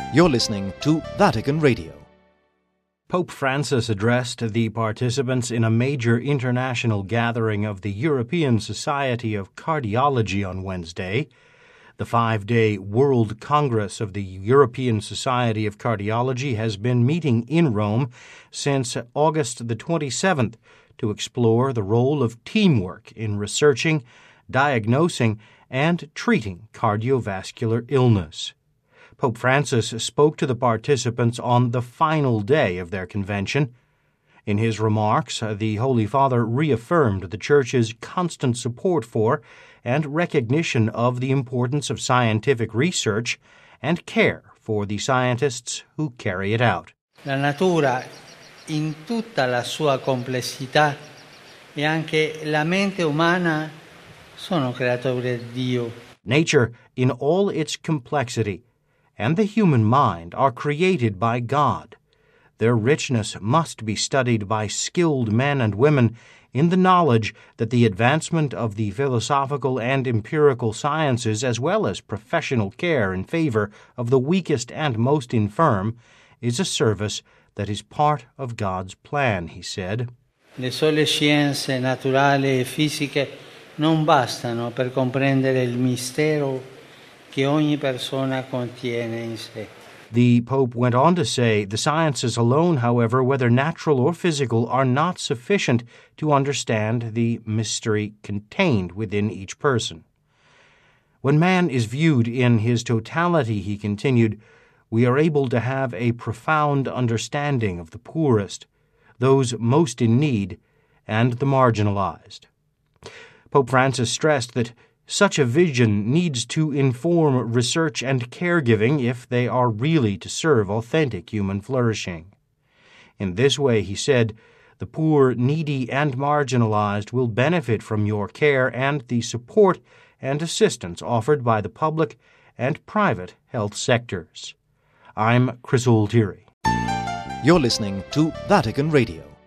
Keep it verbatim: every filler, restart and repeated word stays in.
You're listening to Vatican Radio. Pope Francis addressed the participants in a major international gathering of the European Society of Cardiology on Wednesday. The five-day World Congress of the European Society of Cardiology has been meeting in Rome since August the twenty-seventh to explore the role of teamwork in researching, diagnosing, and treating cardiovascular illness. Pope Francis spoke to the participants on the final day of their convention. In his remarks, the Holy Father reaffirmed the Church's constant support for and recognition of the importance of scientific research and care for the scientists who carry it out. La natura, in tutta la sua complessità, e anche la mente umana sono creature di Dio. Nature, in all its complexity, and the human mind are created by God. Their richness must be studied by skilled men and women in the knowledge that the advancement of the philosophical and empirical sciences, as well as professional care in favor of the weakest and most infirm, is a service that is part of God's plan, he said. Le sole scienze naturali e fisiche non bastano per comprendere il mistero che ogni persona contiene in sé. The Pope went on to say, the sciences alone, however, whether natural or physical, are not sufficient to understand the mystery contained within each person. When man is viewed in his totality, he continued, we are able to have a profound understanding of the poorest, those most in need, and the marginalized. Pope Francis stressed that such a vision needs to inform research and caregiving if they are really to serve authentic human flourishing. In this way, he said, the poor, needy, and marginalized will benefit from your care and the support and assistance offered by the public and private health sectors. I'm Chris Altieri. You're listening to Vatican Radio.